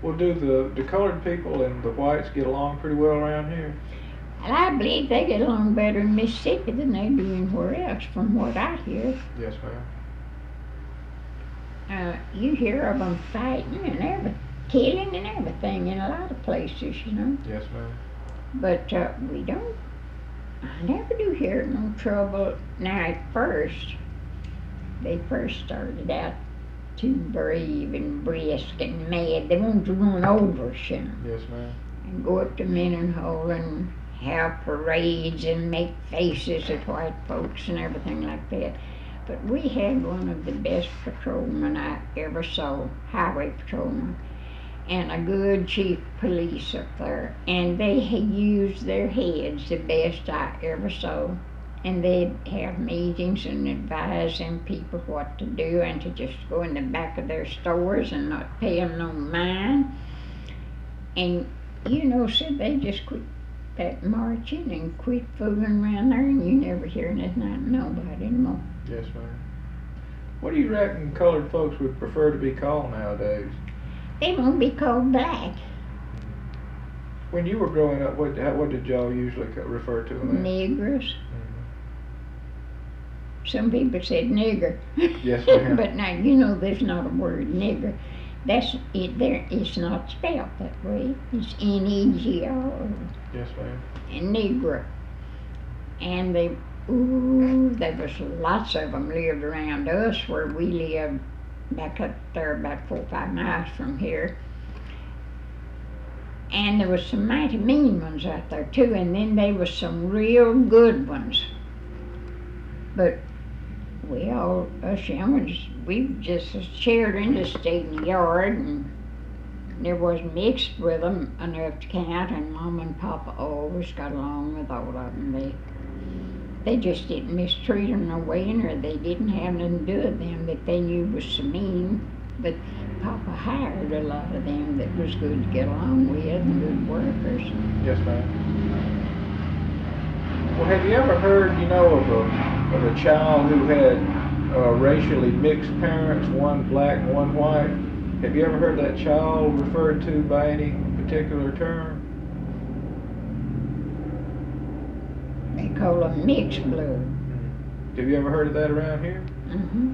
Well, do the colored people and the whites get along pretty well around here? And I believe they get along better in Mississippi than they do anywhere else, from what I hear. Yes, ma'am. You hear of them fighting and killing and everything in a lot of places, you know. Yes, ma'am. But we don't. I never do hear no trouble. Now at first, they first started out too brave and brisk and mad. They wanted to run over us, you know. Yes, ma'am. And go up to Mendenhall and have parades and make faces at white folks and everything like that. But we had one of the best patrolmen I ever saw, highway patrolman, and a good chief of police up there. And they used their heads the best I ever saw. And they'd have meetings and advise them people what to do and to just go in the back of their stores and not pay them no mind. And, you know, so they just quit that marching and quit fooling around there, and you never hear nothing out of nobody anymore. Yes, ma'am. What do you reckon colored folks would prefer to be called nowadays? They won't be called black. When you were growing up, what did y'all usually refer to them as? Negroes. Some people said nigger. Yes, ma'am. But now, you know, there's not a word nigger. That's it. There, it's not spelled that way. It's N-E-G-R. Yes, ma'am. And negro. And there was lots of them lived around us where we lived back up there about 4 or 5 miles from here. And there was some mighty mean ones out there too, and then there was some real good ones. But we all, us young ones, we just as children just stayed in the yard, and there wasn't mixed with them enough to count, and Mom and Papa always got along with all of them. They just didn't mistreat them no way, or they didn't have nothing to do with them that they knew was so mean. But Papa hired a lot of them that was good to get along with and good workers. Yes, ma'am. Well, have you ever heard, you know, of a child who had racially mixed parents, one black and one white? Have you ever heard that child referred to by any particular term? They call them mixed blood. Have you ever heard of that around here? Mm-hmm.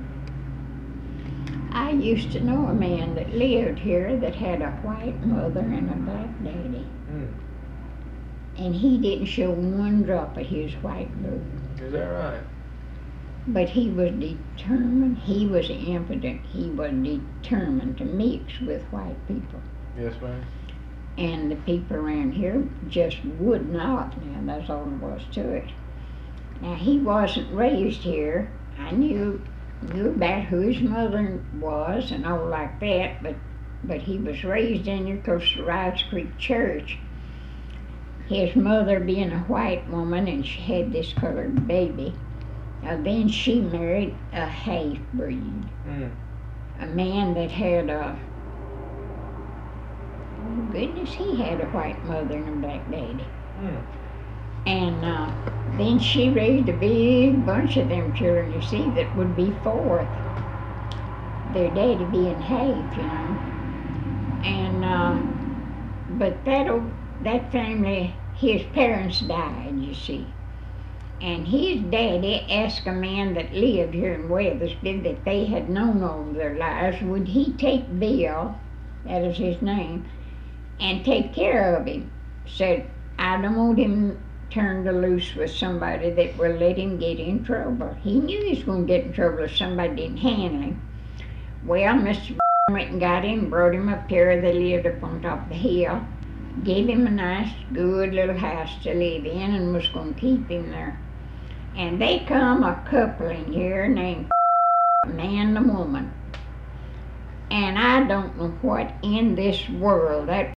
I used to know a man that lived here that had a white mother and a black daddy. And he didn't show one drop of his white blood. Is that right? But he was determined, he was impotent, he was determined to mix with white people. Yes, ma'am. And the people around here just would not. Now, that's all there was to it. Now, he wasn't raised here. I knew about who his mother was and all like that, but he was raised in here close to Rice Creek Church. His mother being a white woman, and she had this colored baby. Then she married a half-breed. A man that had oh goodness, he had a white mother and a black daddy. And then she raised a big bunch of them children, you see, that would be fourth. Their daddy being half, you know. And but that family, his parents died, you see. And his daddy asked a man that lived here in Weathersfield that they had known all their lives, would he take Bill, that is his name, and take care of him. Said, I don't want him turned loose with somebody that will let him get in trouble. He knew he was going to get in trouble if somebody didn't handle him. Well, Mr. went and got him, brought him up here. They lived up on top of the hill. Gave him a nice, good little house to live in and was going to keep him there. And they come a couple in here named man and woman. And I don't know what in this world that